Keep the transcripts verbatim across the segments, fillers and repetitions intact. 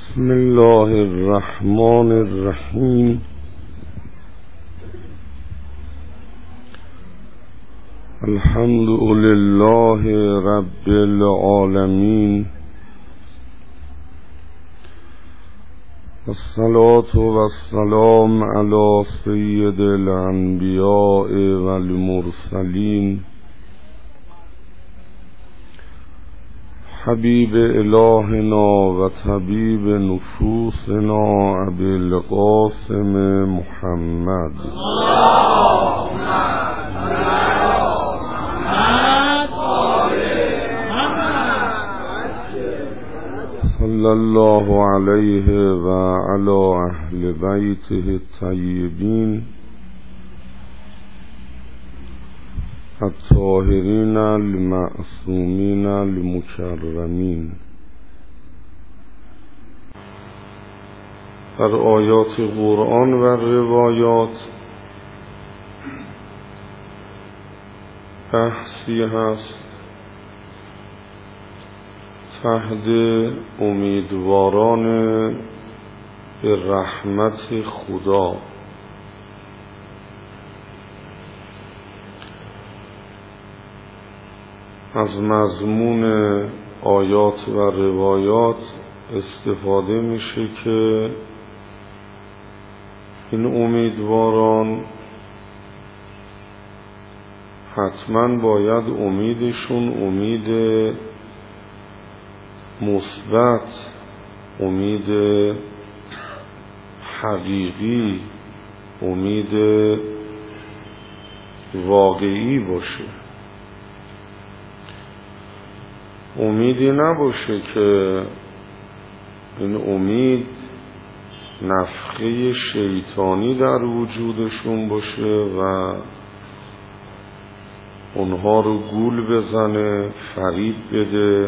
بسم الله الرحمن الرحیم. الحمد لله رب العالمین، الصلاة والسلام علی سید الانبیاء والمرسلین، حبیب الهنا و طبیب نفوسنا ابی القاسم محمد صلی الله علیه و علی اهل بیته الطیبین الطاهرین المعصومین المکرمین. در آیات قرآن و روایات بحثی هست تحت امیدواران به رحمت خدا. از مضمون آیات و روایات استفاده میشه که این امیدواران حتما باید امیدشون امید مثبت، امید حقیقی، امید واقعی باشه. امیدی نباشه که این امید نفخه شیطانی در وجودشون باشه و اونها رو گول بزنه، فریب بده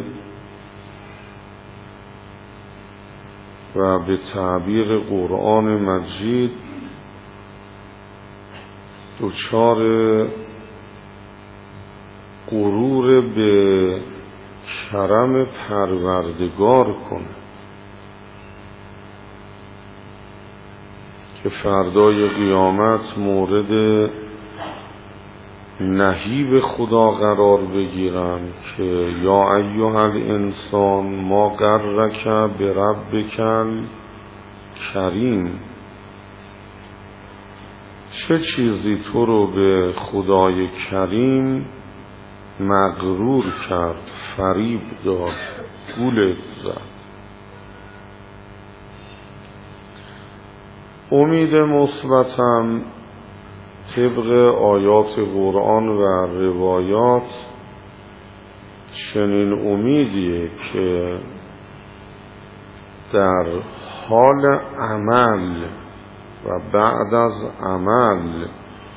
و به تعبیر قرآن مجید دچار غرور به کرم پروردگار کنه که فردای قیامت مورد نهیب خدا قرار بگیرن که یا ایها الانسان ما غرک بربک الکریم، چه چیزی تو رو به خدای کریم مغرور کرد، فریب داد، گولت زد. امید مثبتم طبق آیات قرآن و روایات چنین امیدیه که در حال عمل و بعد از عمل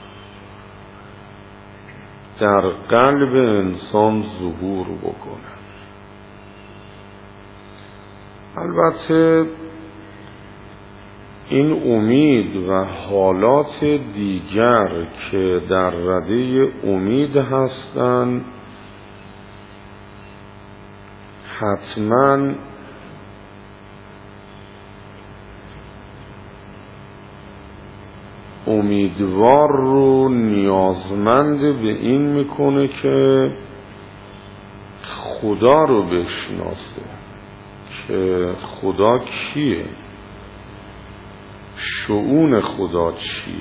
در قلب انسان ظهور بکنه. البته این امید و حالات دیگر که در رده امید هستند حتماً امیدوار رو نیازمند به این میکنه که خدا رو بشناسه که خدا کیه، شؤون خدا چیه.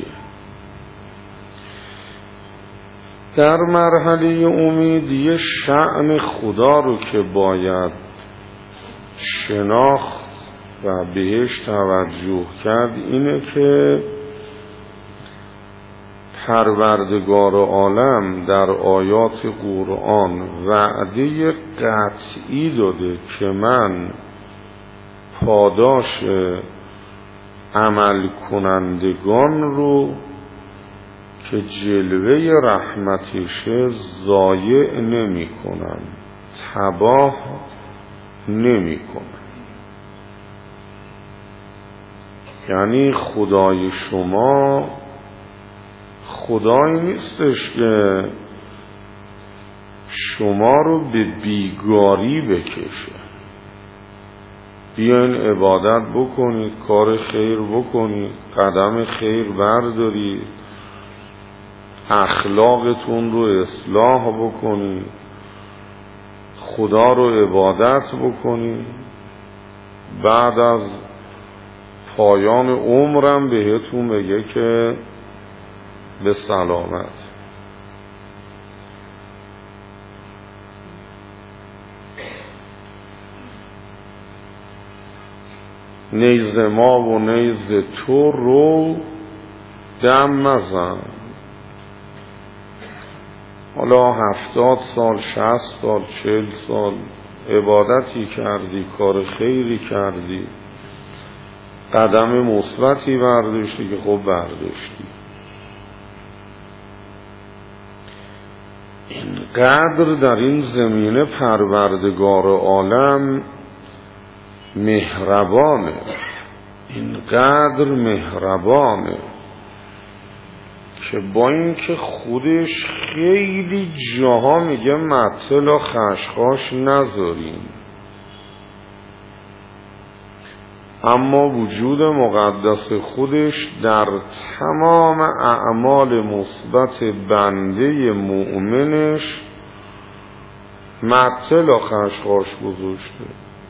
در مرحله امید یه شأن خدا رو که باید شناخت و بهش توجه کرد اینه که پروردگار عالم در آیات قرآن وعده قطعی داده که من پاداش عمل کنندگان رو که جلوه رحمتشه ضایع نمی کنم، تباه نمی کنم. یعنی خدای شما خدایی نیستش که شما رو به بیگاری بکشه، بیاین عبادت بکنید، کار خیر بکنید، قدم خیر بردارید، اخلاقتون رو اصلاح بکنید، خدا رو عبادت بکنید. بعد از پایان عمرم بهتون بگه که به سلامت. نیز ما و نیز تو رو دم مزن. حالا هفتاد سال، شصت سال، چل سال عبادتی کردی، کار خیری کردی، قدم مثبتی برداشتی که خب برداشتی. اینقدر در این زمینه پروردگار عالم مهربانه، اینقدر مهربانه که با اینکه خودش خیلی جاها میگه مطل و خشخاش نذارین، اما وجود مقدس خودش در تمام اعمال مثبت بنده مؤمنش مطل و خشخاش گذاشته.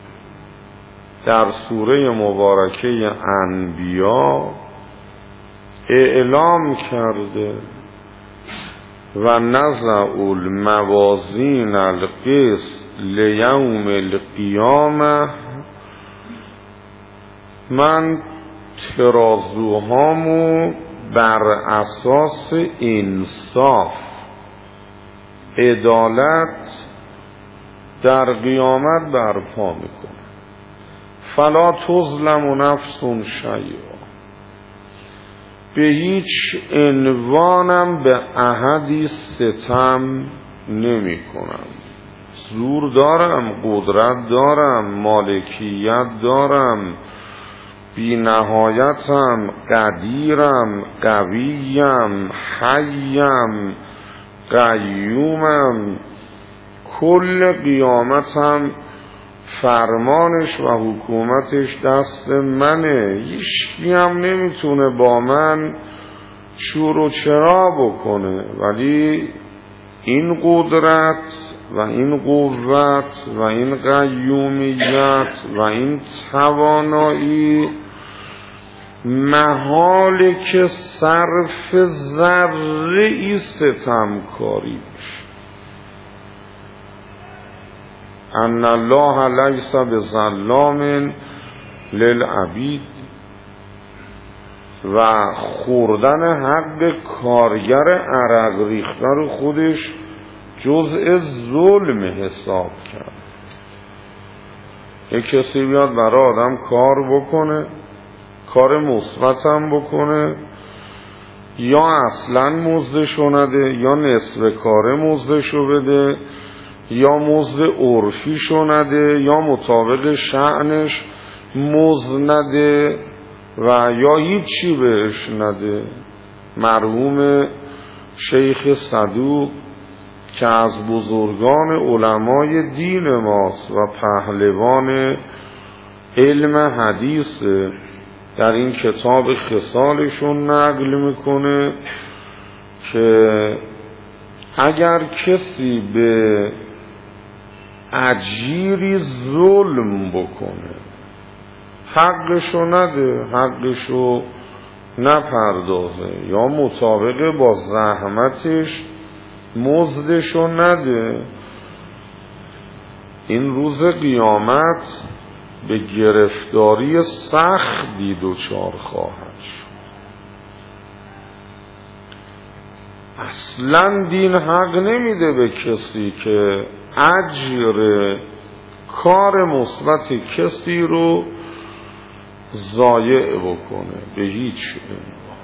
در سوره مبارکه انبیا اعلام کرده و نضع الموازین القسط لیوم القیامه، من ترازوهامو بر اساس انصاف، عدالت در قیامت برپا میکنه. فلا تظلم نفس شیئا، به هیچ عنوانم به احدی ستم نمی کنم. زور دارم، قدرت دارم، مالکیت دارم، بی نهایتم، قدیرم، قویم، حیم، قیومم، کل قیامتم فرمانش و حکومتش دست منه. هیچکی هم نمیتونه با من شور و چرا بکنه، ولی این قدرت و این قوت و این قیومیت و این توانایی محاله که صرف ذره ای ستمکاری بشه. ان الله لیس بظلام للعبید، و خوردن حق کارگر عرق ریخته رو خودش جزء ظلم حساب کرد. یک کسی بیاد برای آدم کار بکنه، کار مثبت هم بکنه، یا اصلا مزدشو نده، یا نصف کار مزدشو بده، یا مزد عرفیشو نده، یا مطابق شأنش مزد نده و یا هیچی بهش نده. مرحوم شیخ صدوق که از بزرگان علمای دین ماست و پهلوان علم حدیث، در این کتاب خصالشون نقل میکنه که اگر کسی به اجیری ظلم بکنه، حقشو نده، حقشو نپردازه، یا مطابق با زحمتش مزدشو نده، این روز قیامت به گرفتاری سختی دچار خواهد شد. اصلا دین حق نمیده به کسی که اجر کار مثبت کسی رو ضایع بکنه، به هیچ عنوان.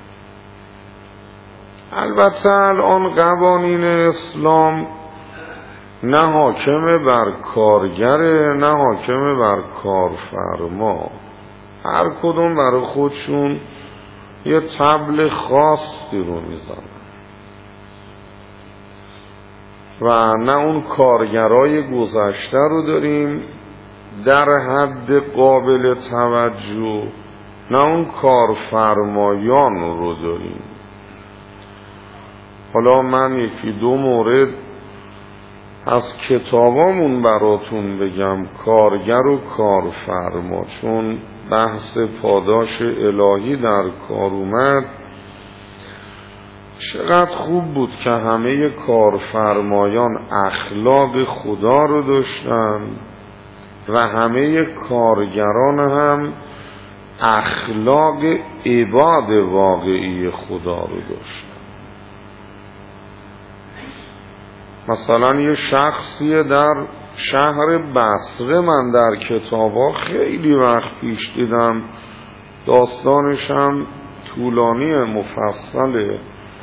البته الان قوانین اسلام نه حاکم بر کارگره، نه حاکم بر کارفرما، هر کدوم برای خودشون یه طبل خاصی رو میزنن و نه اون کارگرای گذشته رو داریم در حد قابل توجه، نه اون کارفرمایان رو داریم. حالا من یکی دو مورد از کتابامون براتون بگم، کارگر و کارفرما، چون بحث پاداش الهی در کار اومد. چقدر خوب بود که همه کارفرمایان اخلاق خدا رو داشتن و همه کارگران هم اخلاق عباد واقعی خدا رو داشتن. مثلا یه شخصی در شهر بصره من در کتابا خیلی وقت پیش دیدم، داستانش هم طولانی مفصله،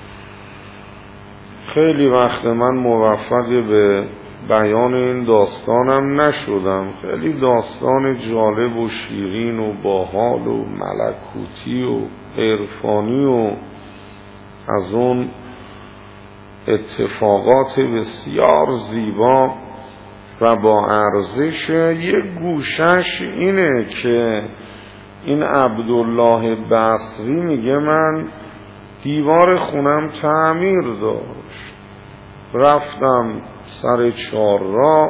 خیلی وقت من موفق به بیان این داستانم نشدم. خیلی داستان جالب و شیرین و باحال و ملکوتی و عرفانی و از اون اتفاقات بسیار زیبا و با ارزش. یک گوشش اینه که این عبدالله بصری میگه من دیوار خونم تعمیر داشت، رفتم سر چهارراه،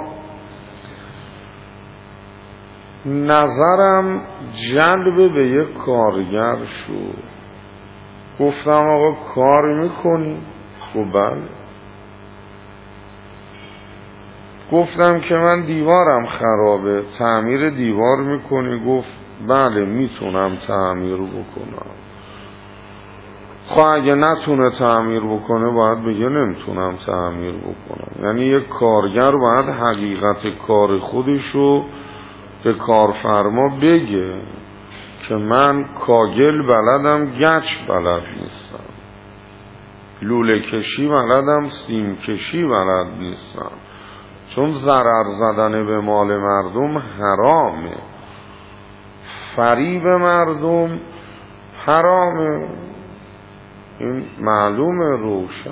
نظرم جلب به یک کارگر شد. گفتم آقا کار میکنی؟ گفت بله. گفتم که من دیوارم خرابه، تعمیر دیوار میکنی؟ گفت بله میتونم تعمیر بکنم. خب اگه نتونه تعمیر بکنه باید بگه نمیتونم تعمیر بکنم. یعنی یک کارگر باید حقیقت کار خودشو به کارفرما بگه که من کاگل بلدم، گچ بلد نیستم، لوله کشی بلدم، سیم کشی بلد نیستم. چون ضرر زدن به مال مردم حرامه، فریب مردم حرامه، این معلومه، روشن.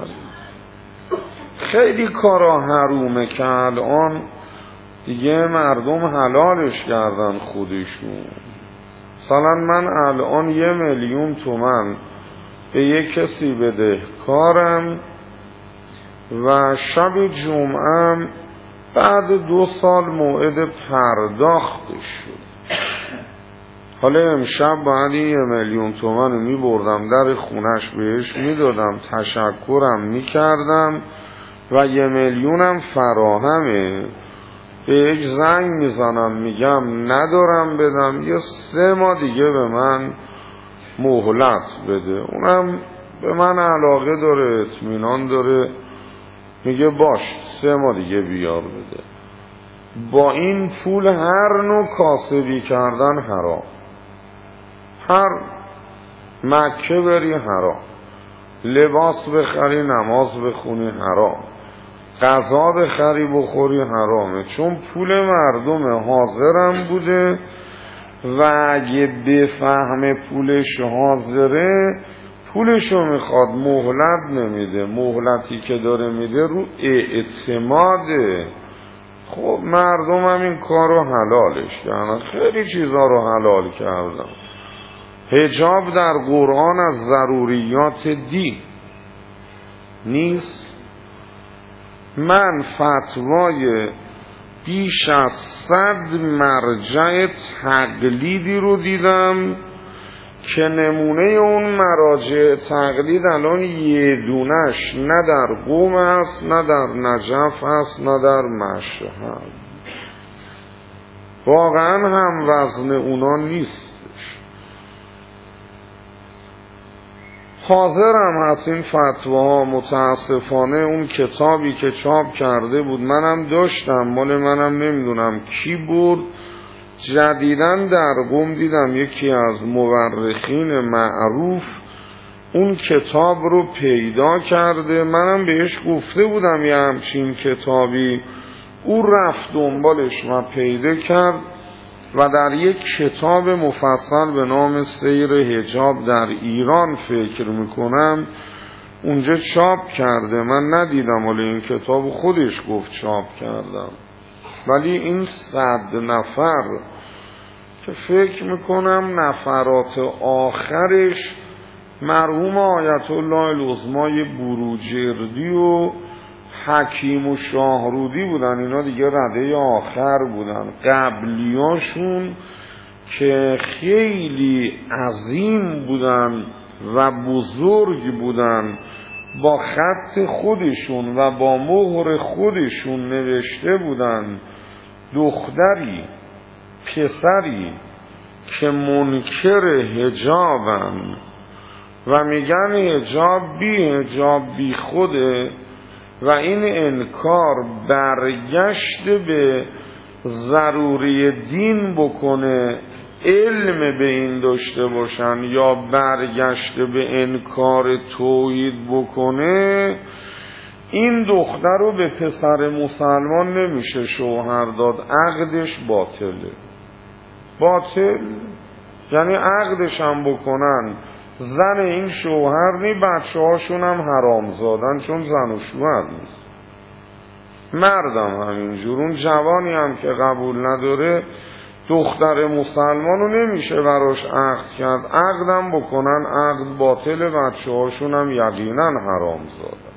خیلی کارا حرومه که الان دیگه مردم حلالش کردن خودشون. مثلا من الان یه میلیون تومن به یک کسی بدهکارم و شب جمعه بعد دو سال موعد پرداختش شد. حالا امشب باید یه میلیون تومن می بردم در خونش بهش می دادم، تشکرم می کردم و یه میلیونم فراهمه، بهش زنگ می زنم میگم ندارم بدم، یه سه ماه دیگه به من مهلت بده. اونم به من علاقه داره، اطمینان داره، میگه باش سه ماه دیگه بیار بده. با این پول هر نوع کاسبی کردن حرام، هر مکه بری حرام، لباس بخری نماز بخونی حرام، غذا بخری بخوری حرامه. چون پول مردم حاضرم بوده و اگه بفهم پولش حاضره پولشو میخواد، مهلت نمیده. مهلتی که داره میده رو اعتماده. خب مردم هم این کار رو حلالش کردن، خیلی چیزا رو حلال کردن. حجاب در قرآن از ضروریات دین نیست. من فتوای بیش از صد مرجع تقلیدی رو دیدم که نمونه اون مراجع تقلید الان یه دونش نه در قم است، نه در نجف است، نه در مشهد. واقعا هم وزن اونا نیستش. حاضرم هست این فتواها. متاسفانه اون کتابی که چاپ کرده بود منم داشتم، مال منم نمیدونم کی برد. جدیداً در قم دیدم یکی از مورخین معروف اون کتاب رو پیدا کرده، منم بهش گفته بودم یه همچین کتابی، او رفت دنبالش و پیدا کرد و در یک کتاب مفصل به نام سیر حجاب در ایران فکر میکنم اونجا چاپ کرده. من ندیدم، ولی این کتاب خودش گفت چاپ کردم. ولی این صد نفر که فکر میکنم نفرات آخرش مرحوم آیت الله العظمای بروجردی و حکیم و شاهرودی بودن. اینا دیگه رده آخر بودن. قبلیاشون که خیلی عظیم بودن و بزرگ بودن، با خط خودشون و با مهر خودشون نوشته بودن دختری پسری که منکر حجابن و میگن حجاب بی حجاب بی خوده و این انکار برگشت به ضروری دین بکنه، علم به این داشته باشن، یا برگشت به انکار توحید بکنه، این دختر رو به پسر مسلمان نمیشه شوهر داد، عقدش باطله. باطل یعنی عقدش هم بکنن زن این شوهر نی، بچه هاشون هم حرام زادن، چون زن و شوهر نیست. مردم همینجور، اون جوانی هم که قبول نداره دختر مسلمان رو نمیشه براش عقد کرد، عقدم بکنن عقد باطل، بچه هاشون هم یقینا حرام زادن.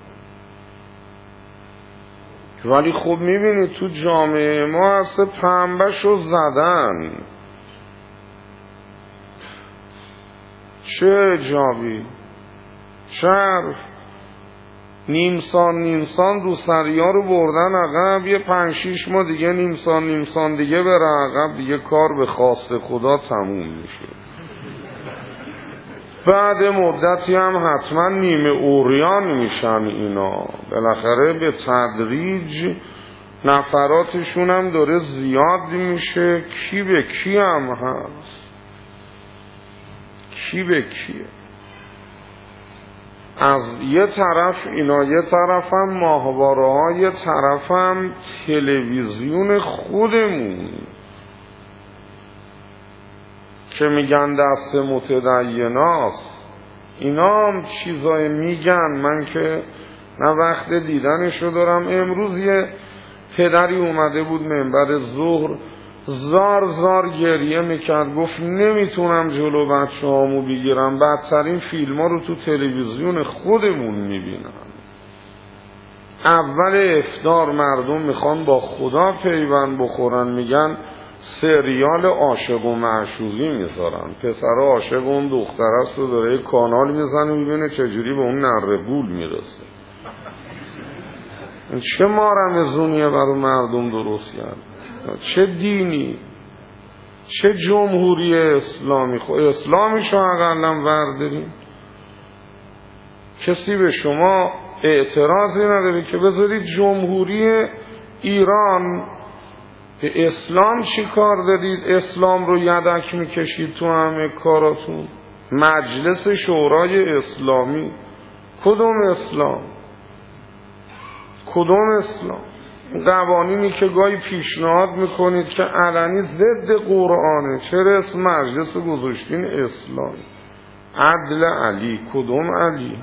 ولی خب میبینید تو جامعه ما اصلا پنبهش رو زدن. چه حجابی، چه حرف، نیمسان نیمسان روسری ها رو بردن عقب، یه پنج شیش ماه دیگه نیمسان نیمسان دیگه بره عقب، دیگه کار به خواست خدا تموم میشه. بعد مدتی هم حتما نیمه اوریان میشن اینا، بالاخره به تدریج نفراتشون هم داره زیاد میشه، کی به کی هم هست، کی به کیه. از یه طرف اینا، یه طرف هم ماهواره ها، یه طرف هم تلویزیون خودمون که میگن دست متدیناست. اینا هم چیزای میگن، من که نه وقت دیدنشو دارم. امروز یه پدری اومده بود منبر ظهر، زار زار گریه میکرد، گفت نمیتونم جلو بچه هامو بگیرم، بدترین فیلم ها رو تو تلویزیون خودمون میبینم. اول افطار مردم میخوان با خدا پیوند بخورن، میگن سریال عاشق و معشوقی میذارن، پسر عاشق اون دختر است و داره کانال میزنه میبینه چجوری به اون نره گول میرسه. چه مارمزونیه برای مردم درست کرد؟ چه دینی، چه جمهوری اسلامی؟ خب اسلامیشو اقلا ورداریم، کسی به شما اعتراضی نداره که بذارید جمهوری ایران. به اسلام چی کار دارید؟ اسلام رو یدک میکشید تو همه کاراتون. مجلس شورای اسلامی، کدوم اسلام؟ کدوم اسلام؟ قوانینی که گاهی پیشنهاد میکنید که علنی ضد قرآنه، چرا اسم مجلس گذاشتین اسلام؟ عدل علی، کدوم علی؟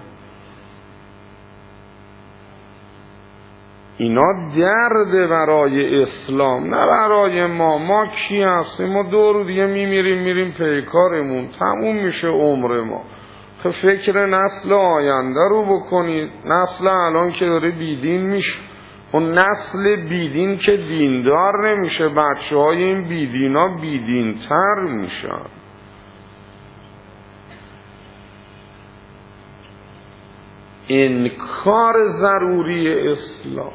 اینا درده برای اسلام، نه برای ما. ما کی هستیم؟ ما دور دیگه میمیریم میریم پیکارمون، تموم میشه عمر ما. خب فکر نسل آینده رو بکنید. نسل الان که داره بیدین میشه، اون نسل بیدین که دیندار نمیشه، بچه های این بیدینا بیدین تر میشن. انکار ضروری اسلام.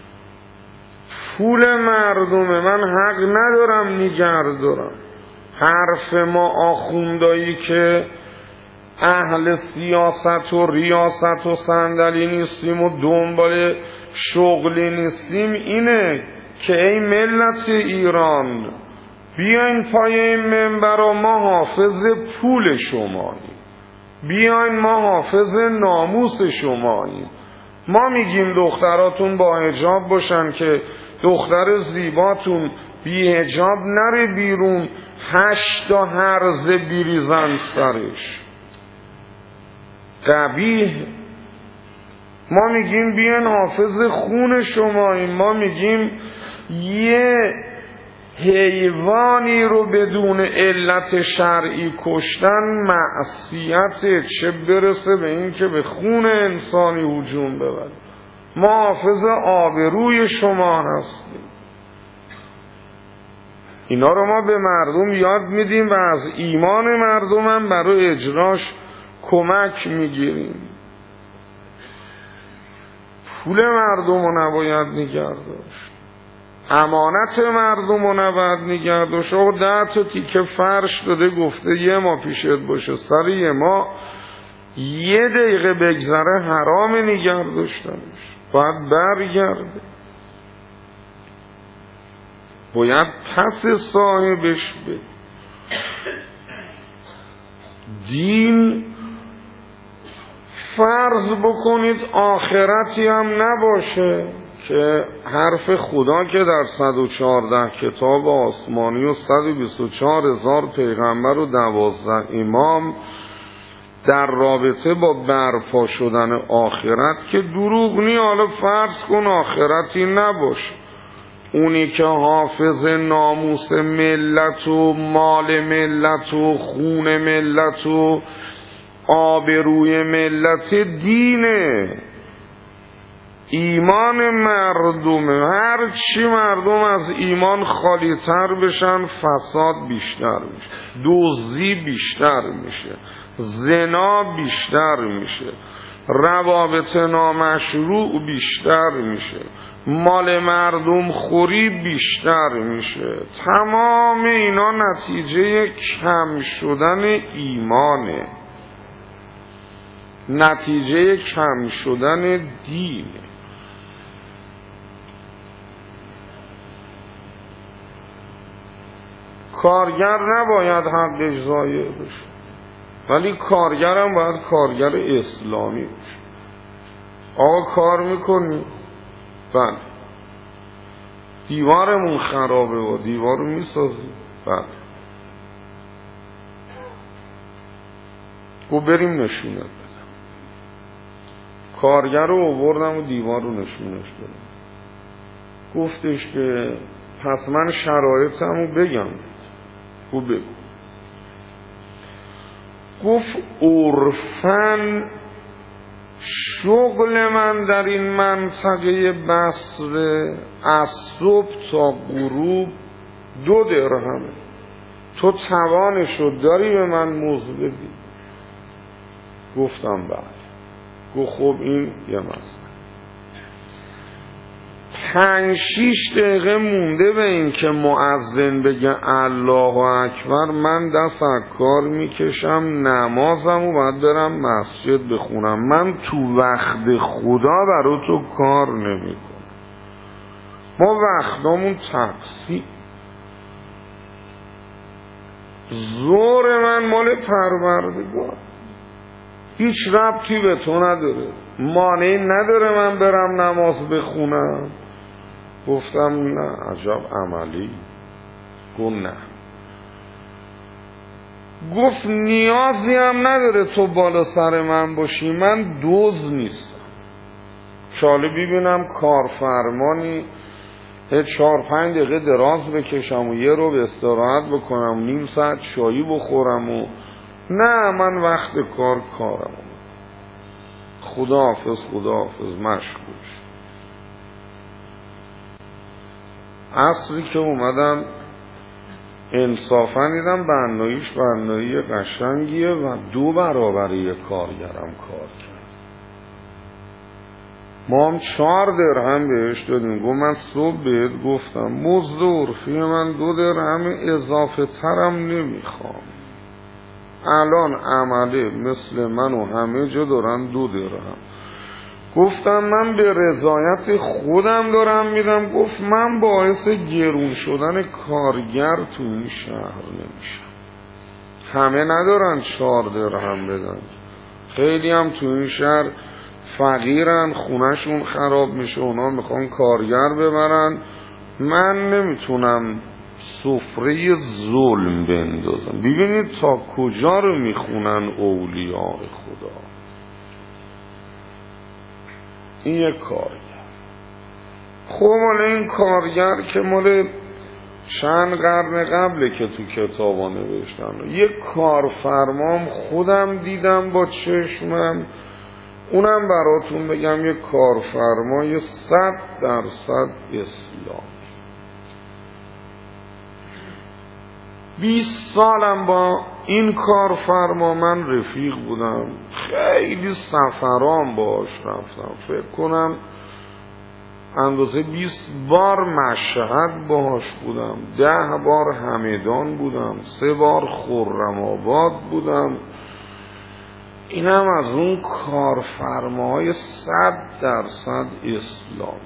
پول مردمه، من حق ندارم نگه دارم. حرف ما آخوندایی که اهل سیاست و ریاست و صندلی نیستیم و دنبال شغلی نیستیم اینه که ای ملت ایران، بیاین پای این منبر و ما حافظ پول شماییم، بیاین ما حافظ ناموس شماییم. ما میگیم دختراتون با حجاب باشن که دختر زیباتون بی حجاب نره بیرون، هشتا هرزه بیریزن سرش، قبیح. ما میگیم بیان حافظ خون شماییم، ما میگیم یه حیوانی رو بدون علت شرعی کشتن معصیته، چه برسه به این که به خون انسانی هجوم ببره. محافظ آبروی شما هستیم. اینا رو ما به مردم یاد میدیم و از ایمان مردم هم برای اجراش کمک میگیریم. پول مردم رو نباید نگه داشت، امانت مردم رو نباید نگه داشت. آقا ده تا تیکه فرش داده گفته یه ما پیشت باشه، سر یه ما یه دقیقه بگذره حرام نگه داشتنش، باید برگرده، باید پس صاحبش بده. دین فرض بکنید آخرتی هم نباشه که حرف خدا که در صد و چهارده کتاب آسمانی و صد و بیست و چهار هزار پیغمبر و دوازده امام در رابطه با برپا شدن آخرت که دروغ نی. حالا فرض کن آخرتی نباشه، اونی که حافظ ناموس ملت و مال ملت و خون ملت و آبروی ملت دینه، ایمان مردمه. هر چی مردم از ایمان خالی تر بشن فساد بیشتر میشه، دزدی بیشتر میشه، زنا بیشتر میشه، روابط نامشروع بیشتر میشه، مال مردم خوری بیشتر میشه. تمام اینا نتیجه کم شدن ایمانه، نتیجه کم شدن دینه. کارگر نباید حقش ضایع بشه، ولی کارگر هم باید کارگر اسلامی باشه. آقا کار میکنی؟ بله. دیوارمون خرابه و دیوار رو میسازی؟ بله. گو بریم نشونت بدم. کارگر رو آوردم و دیوار رو نشونش دادم. گفتش که پس من شرایطم رو بگم. گو بگو. گفت عرفاً شغل من در این منطقه بصره از صبح تا غروب دو درهمه. تو توانشو داری به من مزد بدی؟ گفتم بله. گفت خب این یه مسئله. پنج شیش دقیقه مونده به این که مؤذن بگه الله اکبر، من دست از کار میکشم نمازم و باید برم مسجد بخونم. من تو وقت خدا برای تو کار نمیکنم. ما وقتامون تقسیم. زور من مال پروردگار، هیچ ربطی به تو نداره، مانعی نداره من برم نماز بخونم. گفتم نه. عجب عملی. گفت نه. گفت نیازی هم نداره تو بالا سر من باشی، من دوز نیستم. شاله ببینم کارفرمانی چهار پنج دقیقه دراز بکشم و یه رو به استراحت بکنم، نیم ساعت چایی بخورم و نه، من وقت کار کارم. خدا حافظ خدا حافظ مشغول. عصری که اومدم انصافا دیدم بناییش بنایی قشنگیه و دو برابر یک کارگرم کار کرد. ما هم چهار درهم بهش دادیم. گفت من صبح بهت گفتم مزد عرفی من دو درهم، اضافه ترم نمیخوام. الان عمله مثل من و همه جا دارن دو درهم. گفتم من به رضایت خودم دارم میدم. گفت من باعث گرون شدن کارگر تو این شهر نمیشم. همه ندارن چهار درهم بدن، خیلی هم تو این شهر فقیرن، خونهشون خراب میشه، اونا میخوان کارگر ببرن. من نمیتونم سفره ظلم بندازم. ببینید تا کجا رو میخونن اولیاء خدا. این یک کارگر. خب مال این کارگر که مال چند قرن قبله که تو کتابا نوشتن، یک کارفرمام خودم دیدم با چشمم، اونم براتون بگم یک کارفرمای صد درصد اسلام. بیست سالم با این کارفرما من رفیق بودم، خیلی سفرام باهاش رفتم، فکر کنم اندازه بیست بار مشهد باهاش بودم، ده بار همدان بودم، سه بار خرم آباد بودم. اینم از اون کارفرماهای صد درصد اسلامی.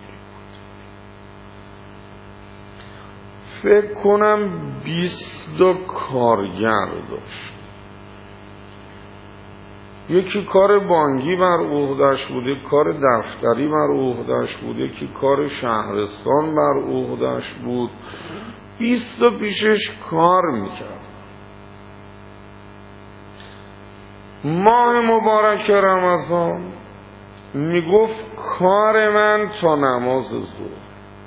فکر کنم بیست تا کارگر داشت، یکی کار بانکی بر عهده‌اش بود، یکی کار دفتری بر عهده‌اش بود، یکی کار شهرستان بر عهده‌اش بود. بیست تا پیشش کار میکرد. ماه مبارک رمضان میگفت کار من تا نماز ظهر.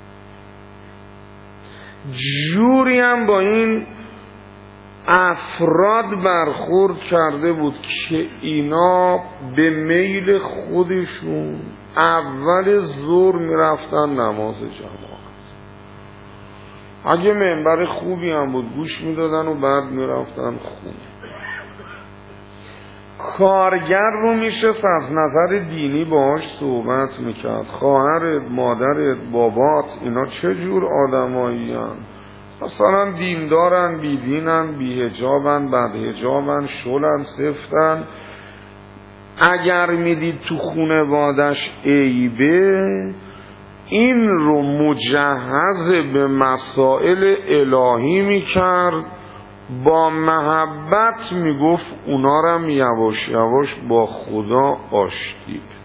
جوری هم با این افراد برخورد کرده بود که اینا به میل خودشون اول ظهر میرفتن نماز جماعت. اگه منبر خوبی هم بود گوش میدادن و بعد میرفتن خونه. کارگر رو میشست از نظر دینی باهاش صحبت میکرد. خواهرت، مادرت، بابات اینا چه جور آدمایی هن؟ مثلا دیندارن، بیدینن، بیهجابن، بدهجابن، شلن، سفتن. اگر میدید تو خونوادش عیبه، این رو مجهز به مسائل الهی میکرد، با محبت میگفت اونا رم یواش یواش با خدا آشتی بده.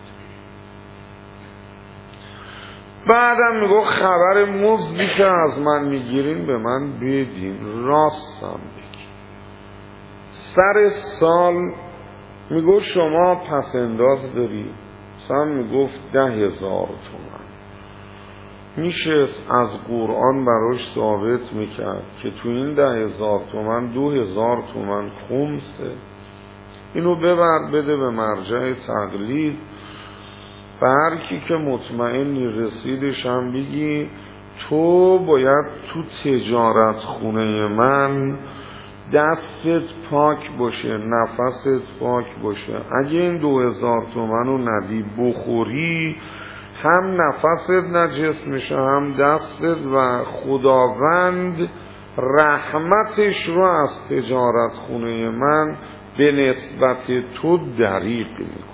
بعدم میگفت خبر مزدی که از من میگیرین به من بدین، راستم بگی. سر سال میگفت شما پس انداز داری، مثلا میگفت ده هزار تومن. میشست از قرآن براش ثابت میکرد که تو این ده هزار تومن دو هزار تومن خمسه، اینو ببر بده به مرجع تقلید. به هر کی که مطمئنی رسیدش هم بگی تو باید تو تجارت خونه من دستت پاک باشه، نفست پاک باشه. اگه این دو هزار تومن رو ندی بخوری، هم نفست نجس میشه هم دستت، و خداوند رحمتش رو از تجارت خونه من به نسبت تو دریغ میکنه.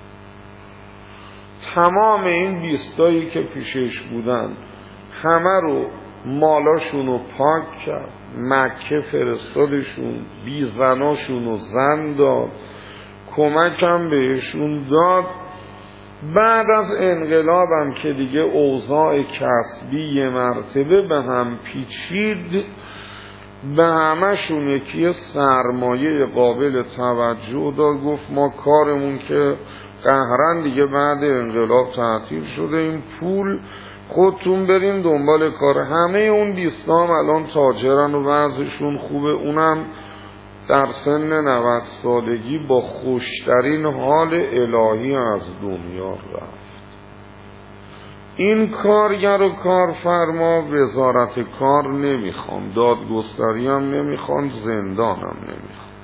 تمام این بیستایی که پیشش بودن همه رو مالاشون رو پاک کرد، مکه فرستادشون، بی زناشون رو زن داد، کمکم بهشون داد. بعد از انقلابم که دیگه اوضاع کسبی یه مرتبه به هم پیچید، به همشون یکی سرمایه قابل توجه داد. گفت ما کارمون که قهرن دیگه بعد انقلاب تعطیل شده، این پول خودتون برین دنبال کار. همه اون بیستام الان تاجرن و وضعشون خوبه، اونم در سن نود سالگی با خوشترین حال الهی از دنیا رفت. این کارگر و کارفرما وزارت کار نمیخوان، دادگستری هم نمیخوان، زندان هم نمیخوان.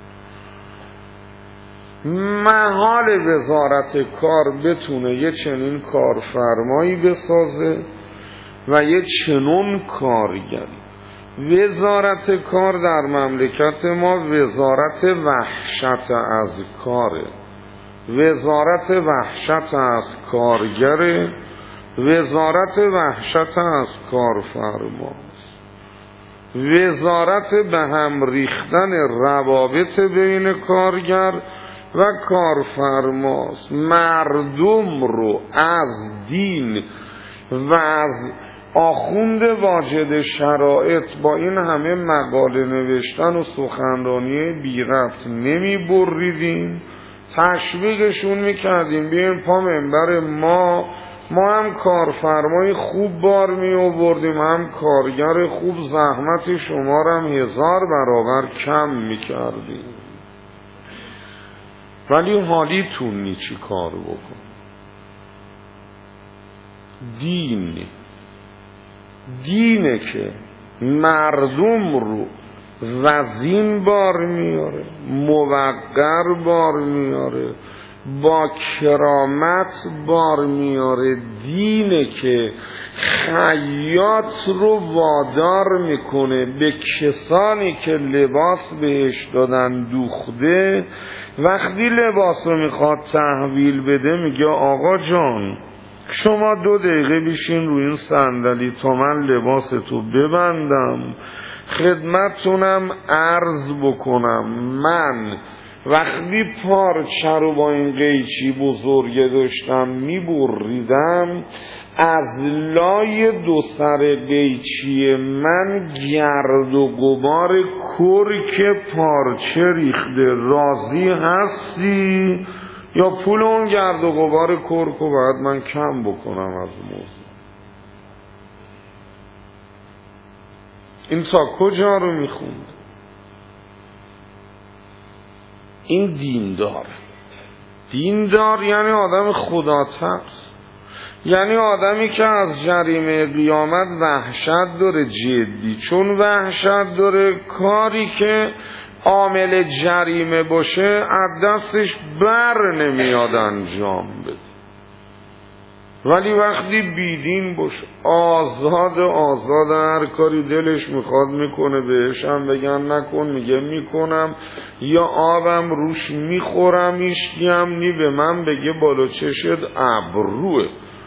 محال وزارت کار بتونه یه چنین کارفرمایی بسازه و یه چنون کارگری. وزارت کار در مملکت ما وزارت وحشت از کاره، وزارت وحشت از کارگره، وزارت وحشت از کارفرماست، وزارت به هم ریختن روابط بین کارگر و کارفرماست. مردم رو از دین و از آخوند واجد شرایط با این همه مقاله نوشتن و سخنرانی بی ربط نمی بریدیم، تشویقشون میکردیم بیاین پا منبر ما ما هم کارفرمای خوب بار می آوردیم، هم کارگر خوب، زحمت شما رو هم هزار برابر کم می کردیم. ولی حالیتون چی کار بکن؟ دین دینه که مردم رو وزین بار میاره، موقر بار میاره، با کرامت بار میاره. دینه که خیاط رو وادار میکنه به کسانی که لباس بهش دادن دوخته، وقتی لباس رو میخواد تحویل بده میگه آقا جان شما دو دقیقه بشین روی این صندلی تا من لباس تو ببندم، خدمتتونم عرض بکنم من وقتی پارچه رو با این قیچی بزرگه داشتم میبریدم، از لای دو سر قیچی من گرد و غبار کرک پارچه ریخته، راضی هستی؟ یا پول اون گرد و غبار کرک رو باید من کم بکنم از موضوع؟ این تا کجا رو میخوند؟ این دیندار. دیندار یعنی آدم خدا ترس، یعنی آدمی که از جریمه قیامت وحشت داره جدی، چون وحشت داره کاری که عامل جریمه باشه از دستش بر نمیاد انجام بده. ولی وقتی بیدین باشه، آزاد آزاد هر کاری دلش میخواد میکنه، بهش هم بگن نکن میگه میکنم، یا آبم روش میخورم ایشکی هم نی به من بگه بالا چشت ابروه.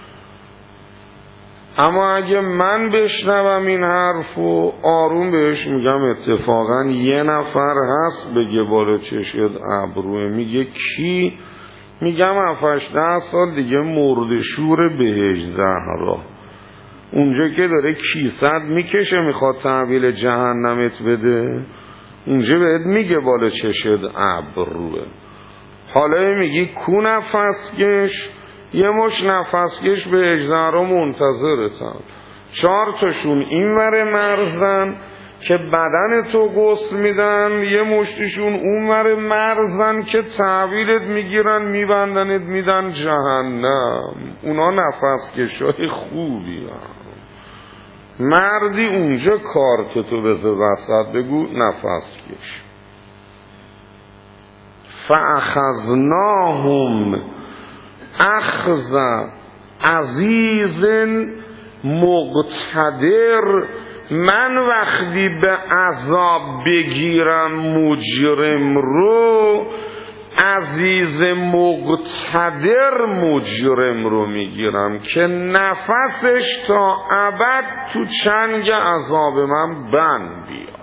اما اگه من بشنوم این حرفو آروم بهش میگم اتفاقا یه نفر هست بگه بالا چشت ابروه. میگه کی؟ میگم هفتش ده سال دیگه مرد شور بهش زهرا، اونجا که داره کیسد میکشه میخواد تحویل جهنمت بده، اونجا بهت میگه بالا چشت ابروه. حالا میگی کو نفسکش؟ یه مش نفسکش بهش زهرا منتظرتن، چهار تاشون این ور مرزن که بدن تو غسل میدن، یه مشتشون اون ور مرزن که تحویلت میگیرن میبندنت میدن جهنم. اونا نفس کشای خوبی هم. مردی اونجا کارتتو بذار وسط بگو نفس کش. فاخذناهم اخذ عزیز مقتدر. من وقتی به عذاب بگیرم مجرم رو، عزیز مقتدر مجرم رو میگیرم که نفسش تا ابد تو چنگ عذاب من بند بیاد.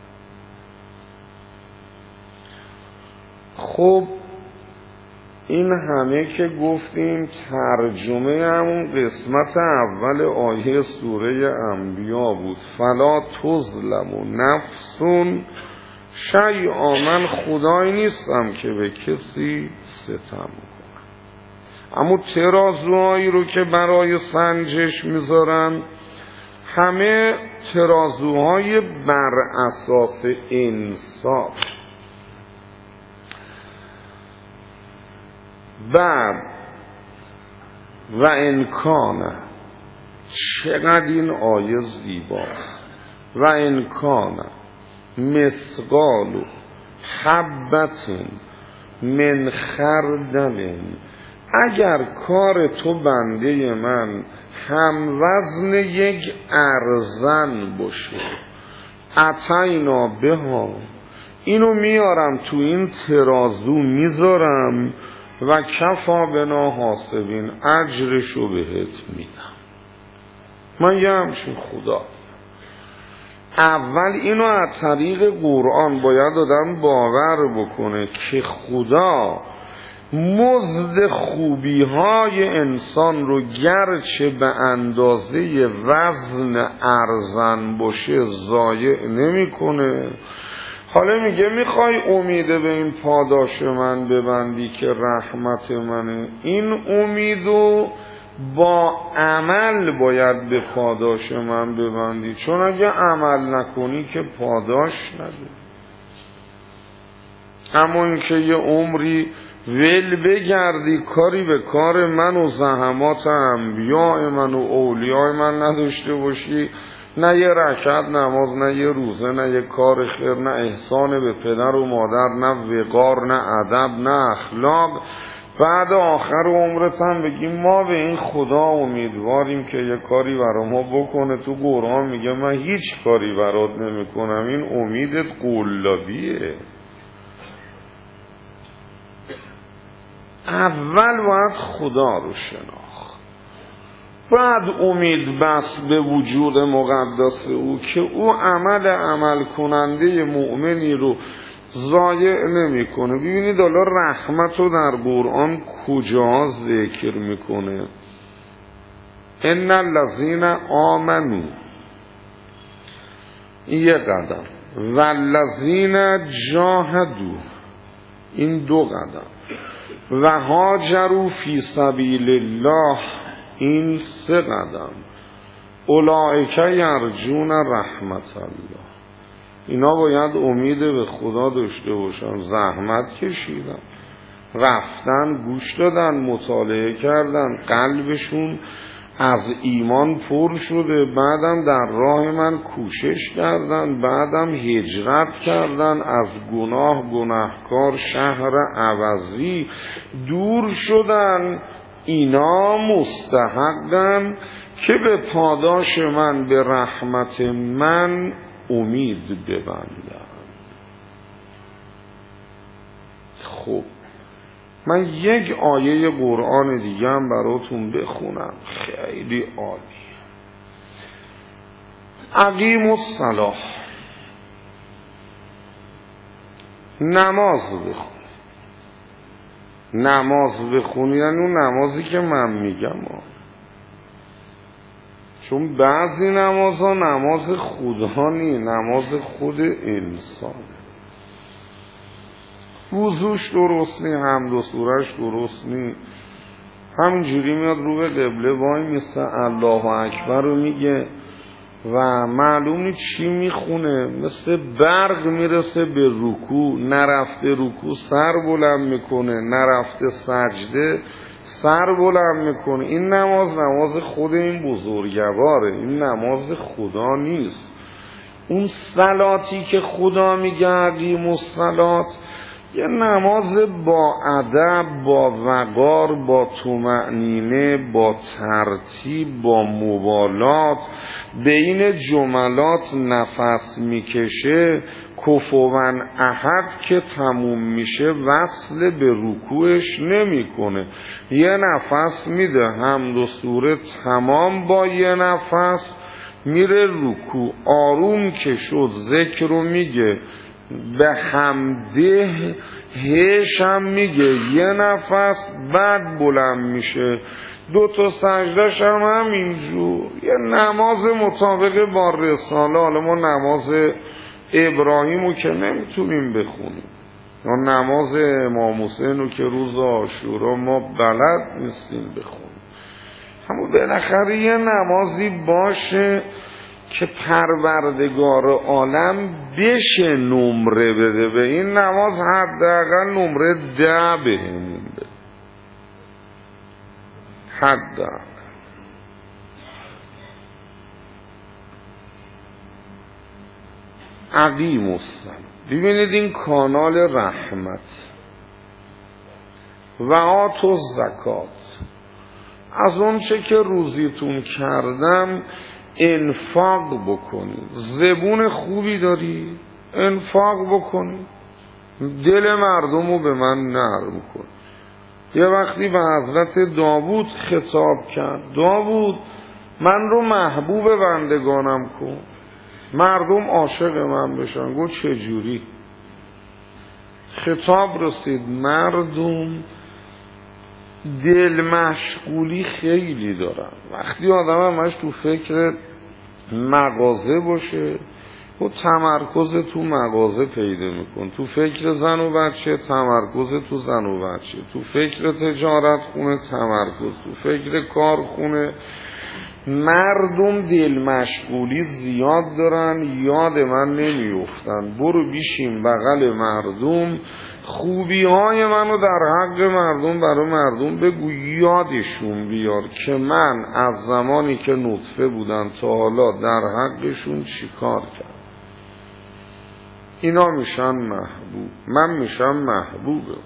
خب این همه که گفتیم ترجمه همون قسمت اول آیه سوره انبیا بود. فلا تظلم نفسون شیئا. من خدایی نیستم که به کسی ستم کنم. اما ترازوهایی رو که برای سنجش میذارن همه ترازوهای بر اساس انصاف. بعد و انکانه، چقدر این آیه زیباست، و انکانه مثقال حبت من خردل. اگر کار تو بنده من هم وزن یک ارزن باشه، اتینا بها، اینو میارم تو این ترازو میذارم و کفا بنا حاسبین، اجرشو بهت میدم. من یه همچین خدا. اول اینو از طریق قرآن باید آدم باور بکنه که خدا مزد خوبی های انسان رو گرچه به اندازه وزن ارزن باشه ضایع نمی کنه. حالا میگه میخوای امید به این پاداش من ببندی که رحمت منه، این امیدو با عمل باید به پاداش من ببندی، چون اگه عمل نکنی که پاداش نداری. اما اینکه یه عمری ول بگردی کاری به کار من و زحمات انبیاء من و اولیاء من نداشته باشی، نه یه رکعت نماز، نه یه روزه، نه یه کار خیر، نه احسان به پدر و مادر، نه وقار، نه ادب، نه اخلاق، بعد آخر عمرت هم بگیم ما به این خدا امیدواریم که یه کاری برای ما بکنه. تو قرآن میگه من هیچ کاری برات نمیکنم. این امیدت قلابیه. اول باید خدا رو شناخت، بعد امید بس به وجود مقدس او که او عمل عمل کننده مؤمنی رو ضایع نمیکنه. ببینید حالا رحمت رو در قرآن کجا ذکر میکنه؟ ان الذین آمنو، این یه قدم، والذین جاهدوا، این دو قدم، و هاجروا فی سبیل الله، این سه قدم، اولئک یرجون رحمت الله. اینا باید امید به خدا داشته باشن. زحمت کشیدن، رفتن، گوش دادن، مطالعه کردن، قلبشون از ایمان پر شده، بعدم در راه من کوشش کردن، بعدم هجرت کردن، از گناه گناهکار شهر عوضی دور شدن. اینا مستحقن که به پاداش من، به رحمت من امید ببندن. خب من یک آیه قرآن دیگه هم براتون بخونم، خیلی عالی. اقیم الصلاة، نماز بخون. نماز بخون یعنی اون نمازی که من میگم ها. چون بعضی نماز ها نماز خدا نی، نماز خود انسان. وضوش درست نی، حمد و سورش درست نی، همینجوری میاد رو به قبله وای میسته الله اکبر رو میگه و معلوم نی چی میخونه، مثل برق میرسه به رکوع، نرفته رکوع سر بلند میکنه، نرفته سجده سر بلند میکنه. این نماز نماز خود این بزرگواره، این نماز خدا نیست. اون صلاتی که خدا میگه اقیم الصلاة، یه نماز با ادب، با وقار، با طمأنینه، با ترتیب، با مبالات، بین جملات نفس میکشه، کفوان احد که تموم میشه وصل به رکوعش نمیکنه. یه نفس میده، حمد و سوره تمام با یه نفس میره رکوع، آروم که شد ذکر رو میگه، به حمده هش هم میگه، یه نفس بعد بلند میشه، دو تا سجدش هم همینجور. یه نماز مطابق با رساله. حالا ما نماز ابراهیم رو که نمیتونیم بخونیم، یا نماز امام حسین رو که روز عاشورا ما بلد نیستیم بخونیم، اما بالاخره یه نمازی باشه که پروردگار عالم بشه نمره بده به این نماز، حداقل نمره ده بهمون بده، حداقل. اقیم الصلاة. ببینید این کانال رحمت. و آتوا الزکات، از اون چه که روزیتون کردم انفاق بکنید. زبون خوبی داری، انفاق بکنید، دل مردم رو به من نرم کن. یه وقتی به حضرت داوود خطاب کرد، داوود من رو محبوب بندگانم کن، مردم عاشق من بشن. گفت چجوری؟ خطاب رسید مردم دل مشغولی خیلی دارن. وقتی آدم همش تو فکر مغازه باشه و تمرکز تو مغازه پیدا میکن، تو فکر زن و بچه تمرکز تو زن و بچه، تو فکر تجارت خونه تمرکز، تو فکر کار خونه. مردم دل مشغولی زیاد دارن، یاد من نمیافتن. برو بیشین بغل مردم، خوبی های منو در حق مردم برای مردم بگو، یادشون بیار که من از زمانی که نطفه بودن تا حالا در حقشون چی کار کردم. اینا میشن محبوب، من میشم محبوبه.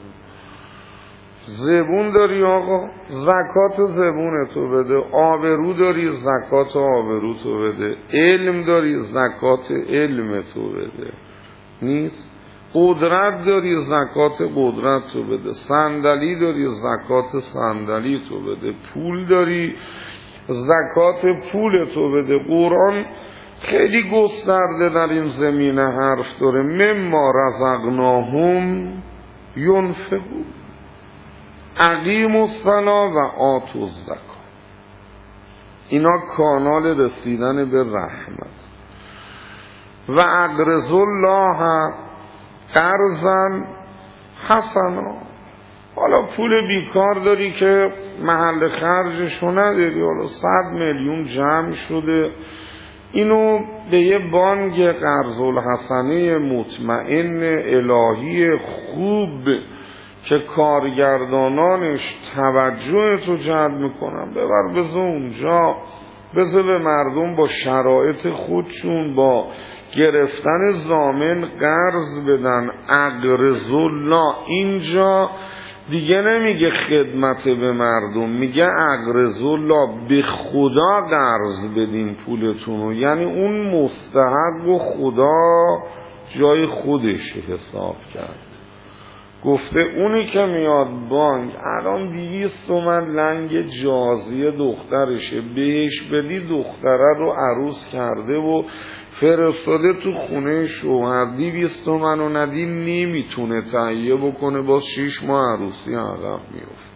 زبون داری آقا، زکات زبون تو بده. آبرو داری، زکات آبرو تو بده. علم داری، زکات علم تو بده. نیست؟ قدرت داری، زکات قدرت تو بده. صندلی داری، زکات صندلی تو بده. پول داری، زکات پول تو بده. قرآن خیلی گسترده در این زمینه حرف داره. مما رزقناهم ینفقون اقیموا الصلاة و آتوا الزکات. اینا کانال رسیدن به رحمت. و اقرضوا الله قرضا حسنا. حالا پول بیکار داری که محل خرجشو نداری، حالا صد میلیون جمع شده، اینو به یه بانک قرض الحسنه مطمئن الهی خوب که کارگردانانش توجه تو جلب میکنن ببر، بذار اونجا، بذار به مردم با شرایط خودشون با گرفتن ضامن قرض بدن. اقرض الله اینجا دیگه نمیگه خدمت به مردم، میگه اقرض الله، به خدا قرض بدین پولتونو. یعنی اون مستحق و خدا جای خودش حساب کرد. گفته اونی که میاد بانک الان دویست تومن لنگ جازی دخترشه، بهش بدی دختره رو عروس کرده و فرستاده تو خونه شوهر، دویست تومن رو ندی نمیتونه تهیه بکنه، باز شیش ماه عروسی عقب میفت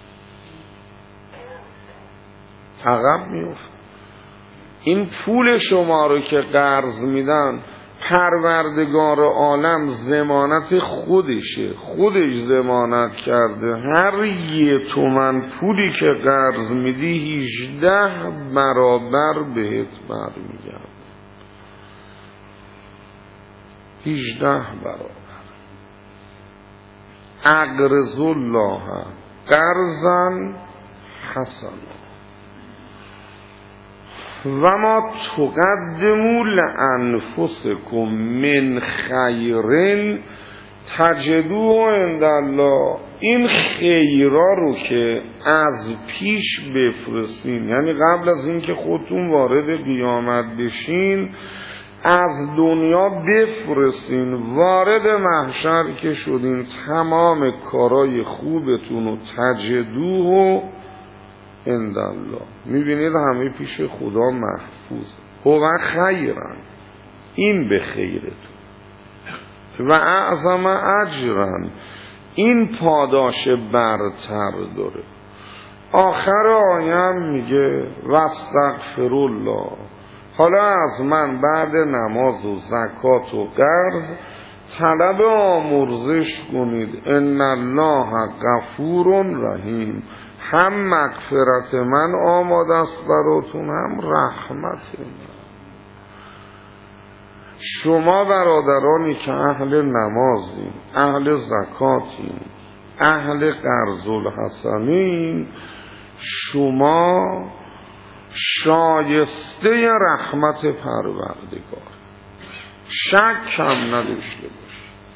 عقب میفت این پول شما رو که قرض میدن پروردگار عالم ضمانت خودشه، خودش ضمانت کرده هر یه تومن پولی که قرض میدی هجده برابر بهت برمیگرده. هجده برابر. اقرض الله قرضا حسنا و ما تقدموا لانفسکم من خیر تجدوه عند الله. این خیرا رو که از پیش بفرستین، یعنی قبل از اینکه خودتون وارد قیامت بشین از دنیا بفرستین، وارد محشر که شدین تمام کارای خوبتون رو تجدوه عند الله میبینید همه پیش خدا محفوظ. هو خیرن، این به خیرتون، و اعظم اجرن، این پاداش برتر داره. آخر آیه میگه واستغفر الله. حالا از من بعد نماز و زکات و قرض طلب آمرزش کنید. ان الله غفور رحیم. هم مغفرت من آماده است براتون، هم رحمت من. شما برادرانی که اهل نمازین، اهل زکاتین، اهل قرض الحسنین، شما شایسته رحمت پروردگار، شک کم نداشته باش.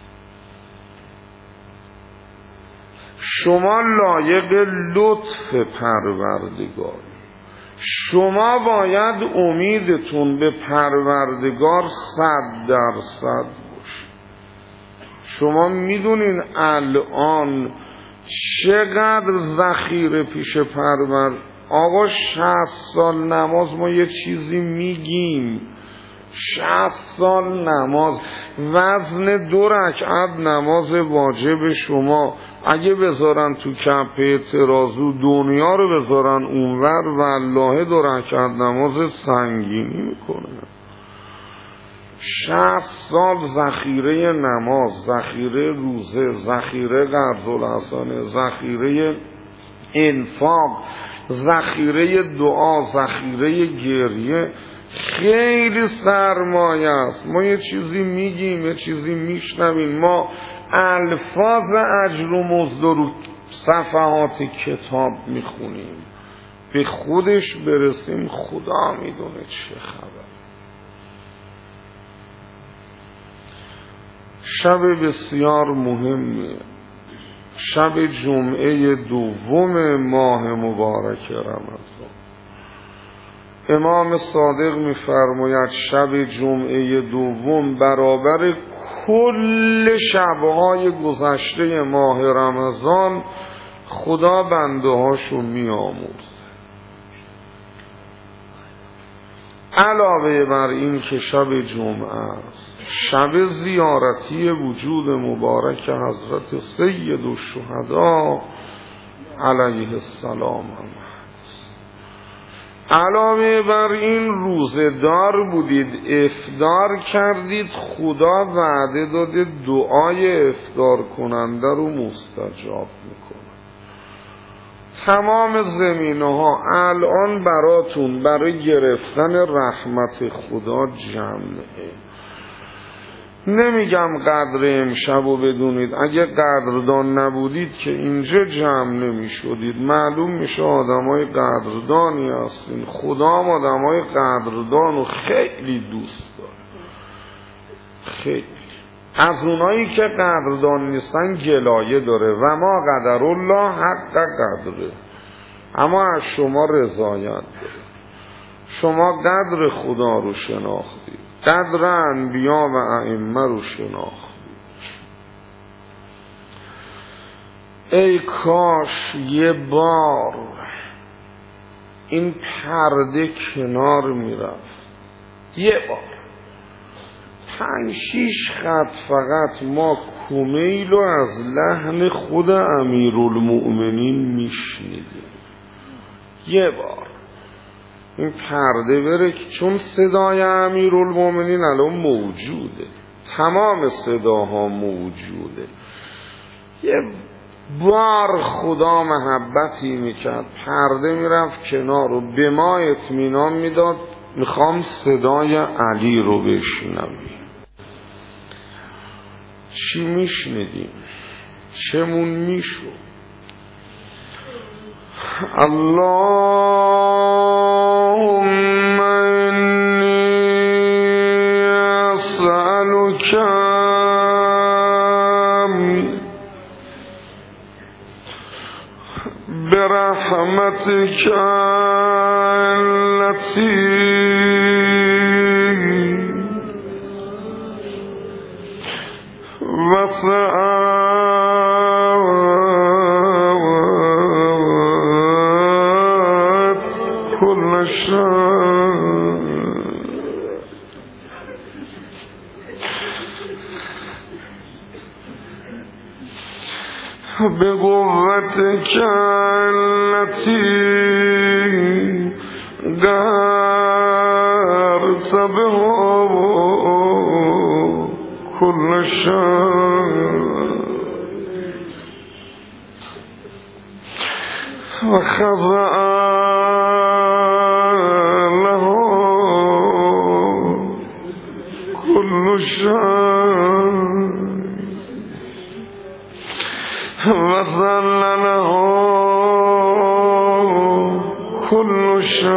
شما لایق لطف پروردگار. شما باید امیدتون به پروردگار صد درصد باشه. شما میدونین الان چقدر ذخیره پیش پرور. آقا شصت سال نماز ما یه چیزی میگیم، شصت سال نماز، وزن دو رکعت نماز واجب شما اگه بذارن تو کپه ترازو، دنیا رو بذارن اونور، والله دو رکعت نماز سنگینی میکنه. شصت سال ذخیره نماز، ذخیره روزه، ذخیره قرض الحسنه، ذخیره انفاق، ذخیره دعا، ذخیره گریه، خیلی سرمایه است. ما یه چیزی میگیم، یه چیزی میشنویم، ما الفاظ اجر و مزد رو صفحات کتاب میخونیم، به خودش برسیم خدا میدونه چه خبر. شب بسیار مهمیه، شب جمعه دوم ماه مبارک رمضان. امام صادق می‌فرماید شب جمعه دوم برابر کل شب‌های گذشته ماه رمضان خدا بنده هاشو می‌آمرزه. علاوه بر این که شب جمعه است، شب زیارتی وجود مبارک حضرت سید الشهدا علیه السلام هم هست. علاوه بر این روزه‌دار بودید، افطار کردید، خدا وعده داده دعای افطار کننده رو مستجاب میکنه. تمام زمینه‌ها الان براتون برای گرفتن رحمت خدا جمعه. نمیگم قدر امشب رو بدونید، اگه قدردان نبودید که اینجا جمع نمی شدید. معلوم میشه آدم های قدردانی هستین. خدا هم آدم های قدردان رو خیلی دوست داره، خیلی. از اونایی که قدردان نیستن گلایه داره. و ما قدر الله حق قدره، اما از شما رضایت داره. شما قدر خدا رو شناختید، قدر انبیا و ائمه رو شناختید. ای کاش یه بار این پرده کنار میرفت، یه بار پنج شیش خط فقط ما کمیل و از لحن خود امیرالمؤمنین میشنیدیم. یه بار این پرده بره، چون صدای امیرالمؤمنین الان موجوده، تمام صداها موجوده. یه بار خدا محبتی میکرد، پرده میرفت کنار و به ما اطمینان میداد میخوام صدای علی رو بشنویم. چی میشنیدیم؟ چمون میشو؟ اللهم انی اسألک برحمتک التي وسعت كل شيء بقوتك التي قهرت بها كل شيء وخضع له كل شيء وذل له كل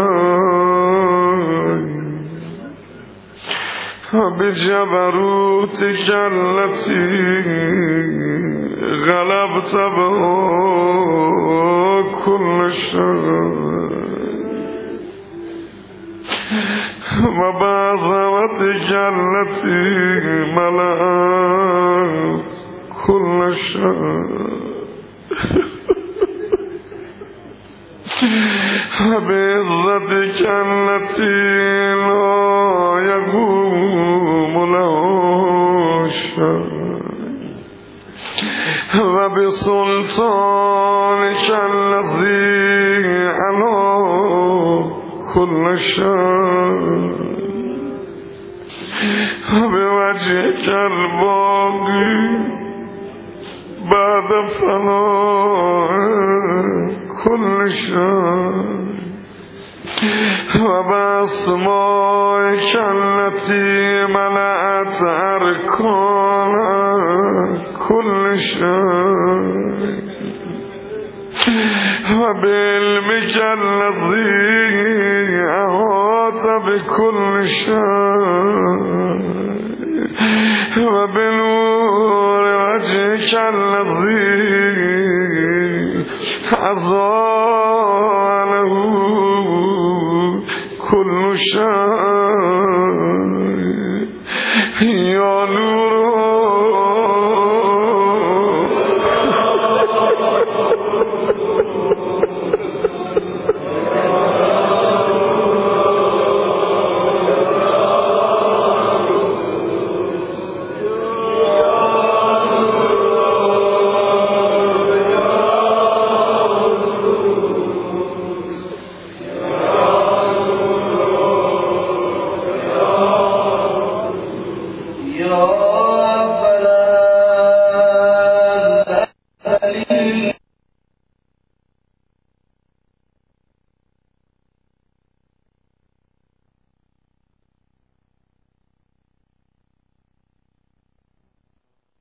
شيء بجبروتك التي غلبت بها كل شيء وبعظمتك التي ملأت كل شيء وبعزتك التي لا يقوم له شيء وبسلطانك الذي على كل شيء وبوجهك الباقي بعد فناء كل شيء وبأسمائك التي ملأت أركان كل شيء وبعلمك الذي أحاط بكل شيء وبنور وجهك الذي أضاء له كل شيء يا نور